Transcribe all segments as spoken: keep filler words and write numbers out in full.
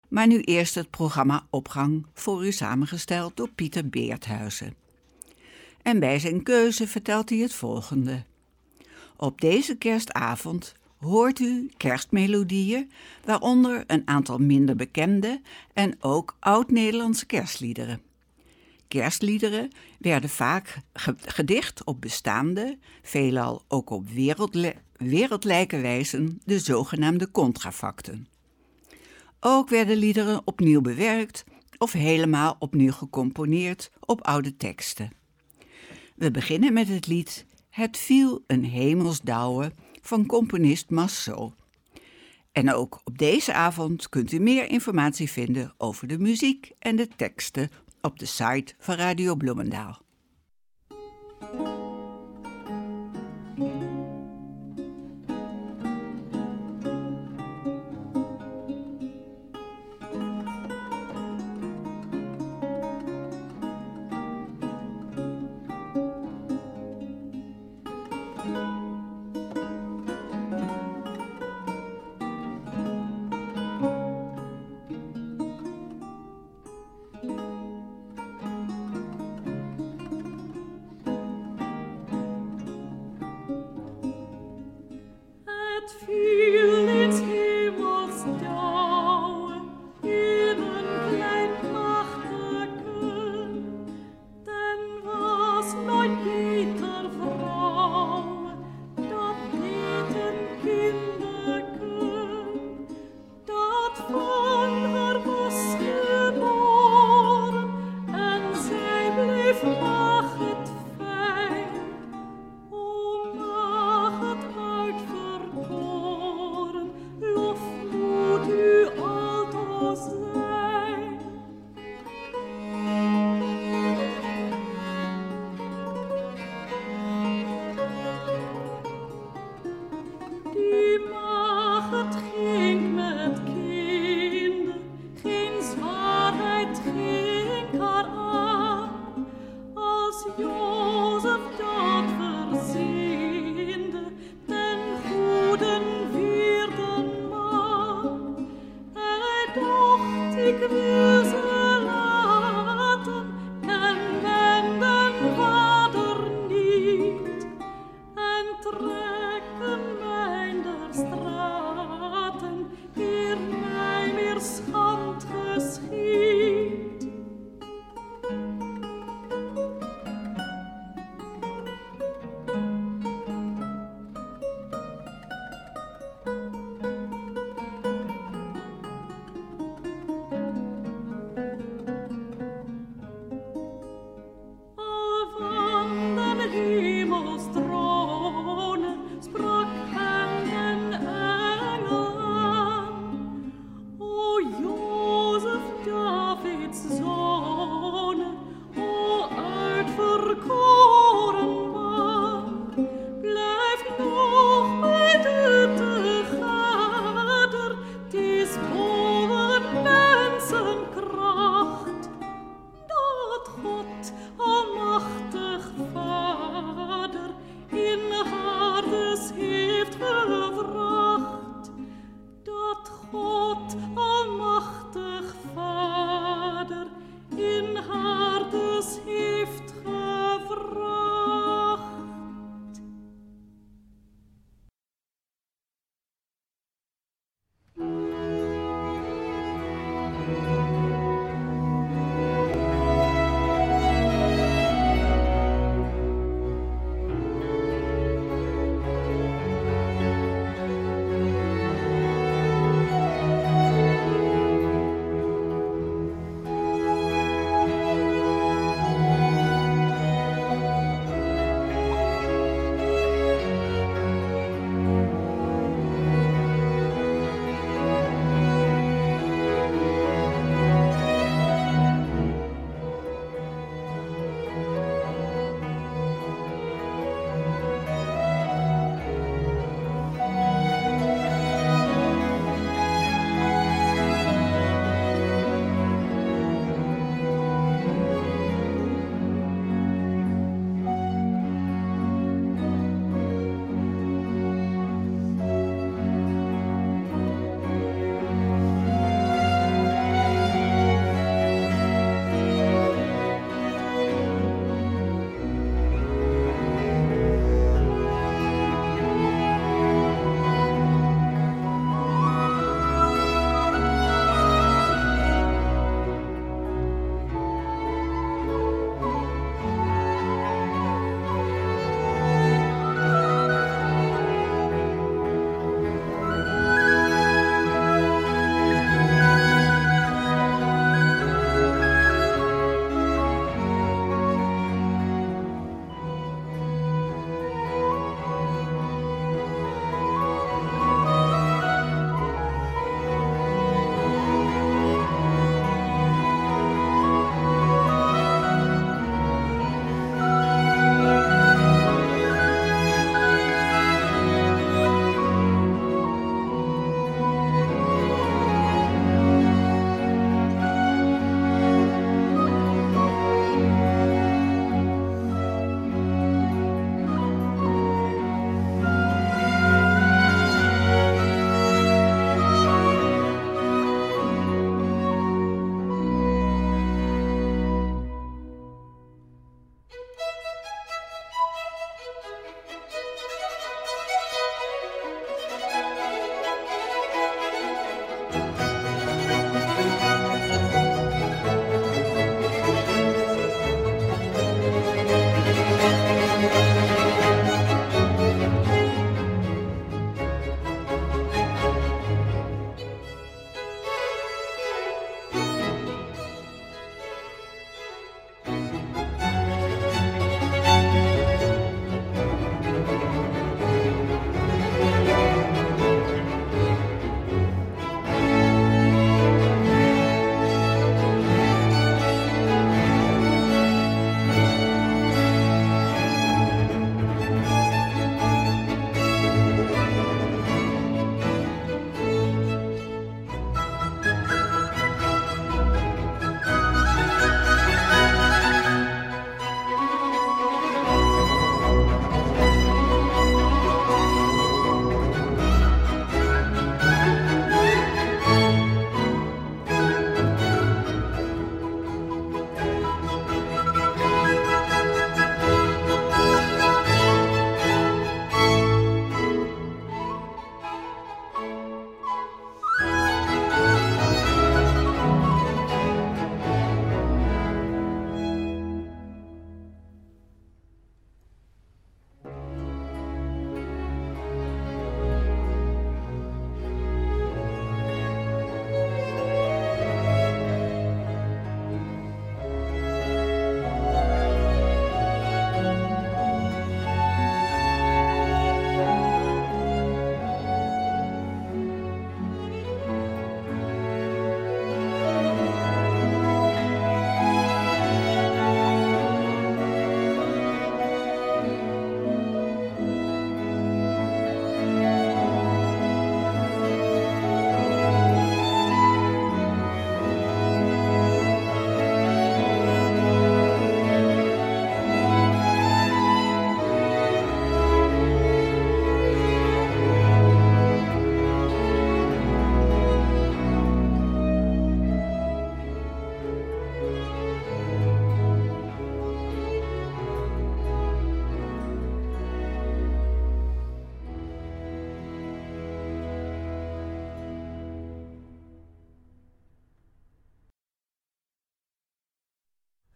Maar nu eerst het programma Opgang voor u samengesteld door Pieter Beerthuizen. En bij zijn keuze vertelt hij het volgende. Op deze kerstavond hoort u kerstmelodieën, waaronder een aantal minder bekende en ook oud-Nederlandse kerstliederen. Kerstliederen werden vaak gedicht op bestaande, veelal ook op wereldle- wereldlijke wijzen, de zogenaamde contrafacten. Ook werden liederen opnieuw bewerkt of helemaal opnieuw gecomponeerd op oude teksten. We beginnen met het lied Het viel een hemelsdauwe van componist Marceau. En ook op deze avond kunt u meer informatie vinden over de muziek en de teksten op de site van Radio Bloemendaal.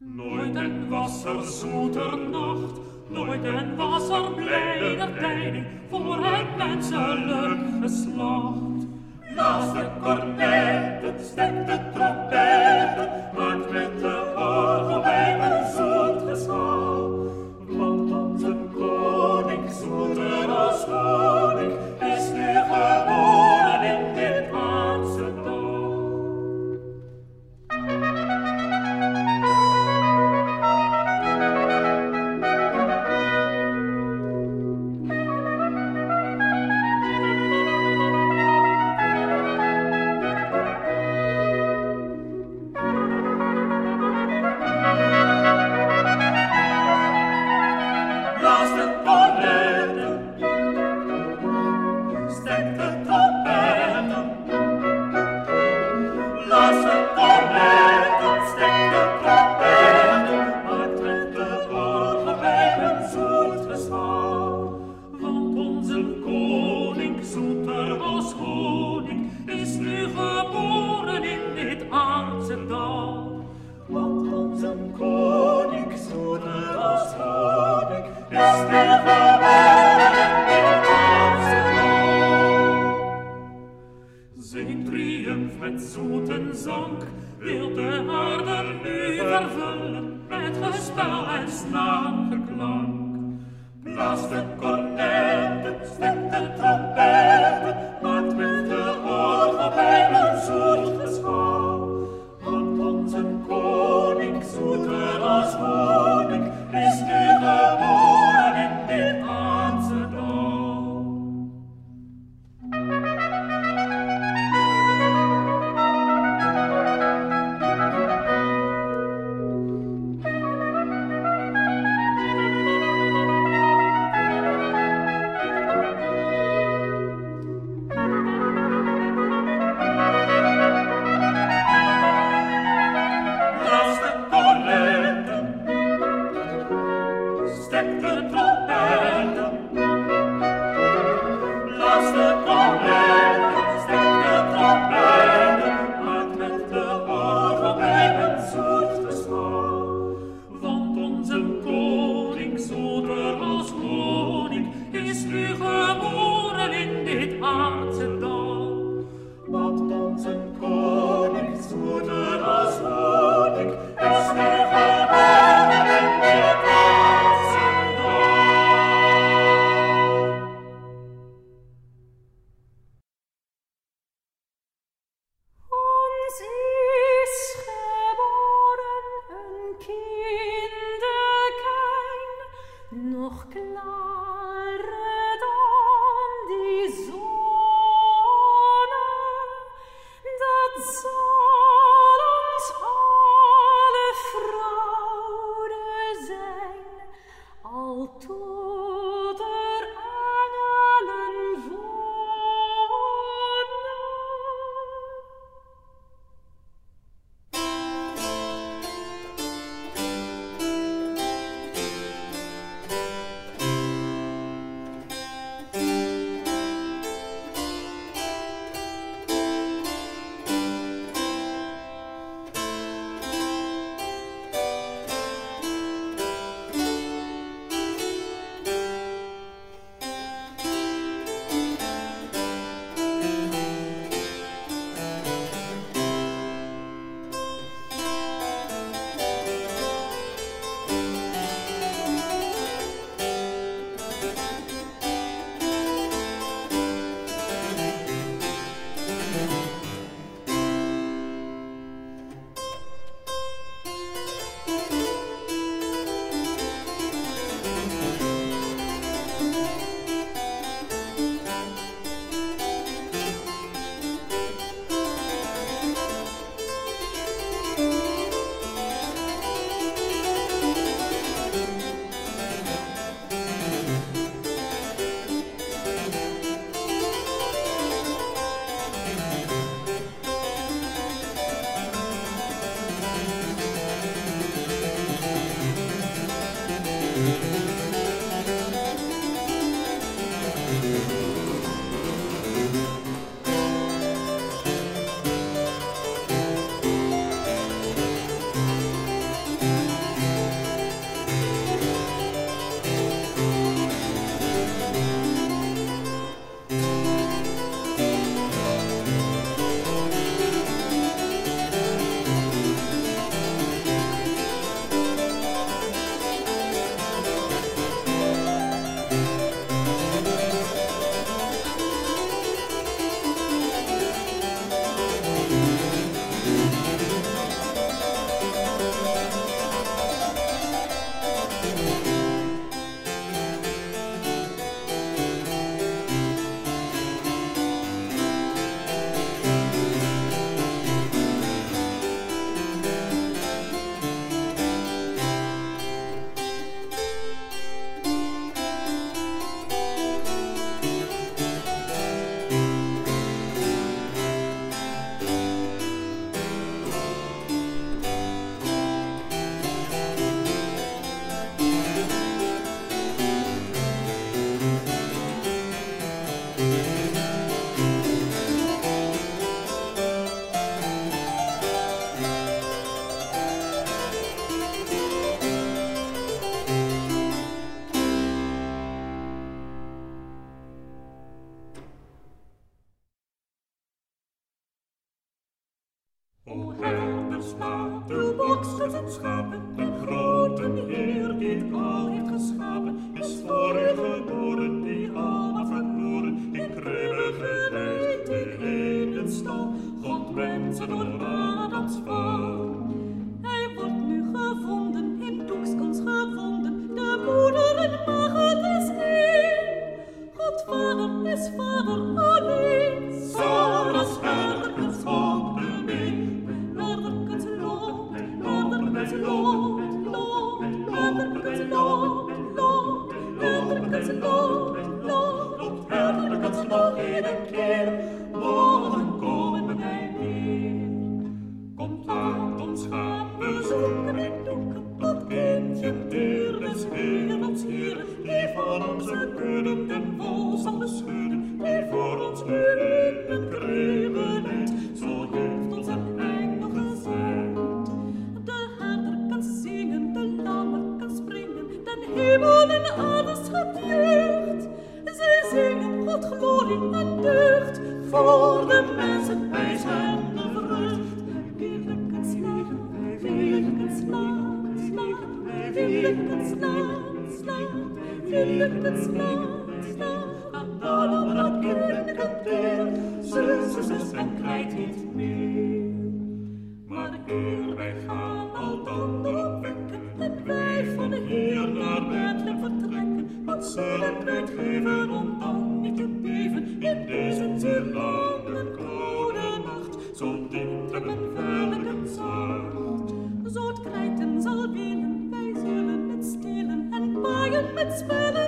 Nooit en was er zoeter nacht, nooit en was er blijder tijding voor het menselijk geslacht. Naast de kornetten stekt de trompeten, maakt met de orgelpijpen zoet geschal. Want onze koning, zoeter als honing, is nu geboren in dit aardse dal. Zijn triumf met zoeten zang wil de aarde nu vervullen met gespel en snaargeklank. Blaast de kornetten, stemt de trompeten, maakt met de orgelpijpen zoet geschal. Want onze koning, zoeter als honing, is nu geboren in dit aardse dal. O herders, laat uw boksers en schapen, de grote Heer die het al heeft geschapen, is voor u geboren, die al had verloren, in kribben geleid in een stal, God mensen door Adams val. Hij wordt nu gevonden, in Doekskans gevonden, de moeder en maagd is één. God Vader is Vader alleen, zoals herderkens op de been. herderkens lood, herderkens lood, lood, herderkens lood, lood, herderkens lood, lood, Loopt herderkens nog in een keer, morgen komen wij weer. Komt, laat ons gaan bezoeken in Doeken, dat kindje dier des werelds Heer, die voor onze kudden den wol zal beschudden, die voor ons nu in een kribben leidt, zo heeft ons een engel gezegd. de herder kan zingen, de lammer kan springen, den hemel en alles schept jeugd. Zij zingen God glorie en deugd, Voor de mensen bij zijn vrucht. Willekens slaan, willekens slaan, slaan, willekens slaan, slaan, willekens slaan, slaan. Daarom dat kinderen deel, zus, zus, zus, en krijt niet meer. Maar eer wij gaan al dan opwekken, en wij van hier naar Bethlehem vertrekken, wat zullen wij het geven om dan niet te beven in deze zeer lange koude nacht, zo diep en vuilig en zacht. Zo het krijten zal willen, wij zullen het stelen en paaien met spellen